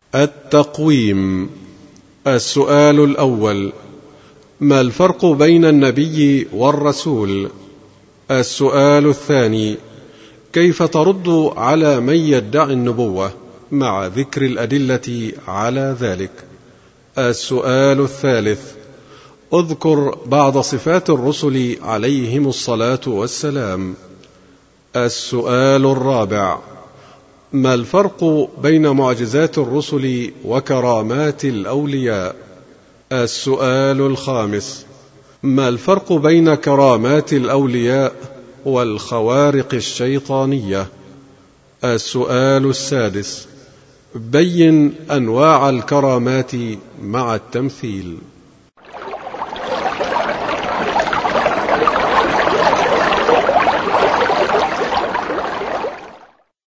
التقويم. السؤال الأول: ما الفرق بين النبي والرسول؟ السؤال الثاني: كيف ترد على من يدعي النبوة مع ذكر الأدلة على ذلك؟ السؤال الثالث: اذكر بعض صفات الرسل عليهم الصلاة والسلام. السؤال الرابع: ما الفرق بين معجزات الرسل وكرامات الأولياء؟ السؤال الخامس: ما الفرق بين كرامات الأولياء والخوارق الشيطانية؟ السؤال السادس: بين أنواع الكرامات مع التمثيل.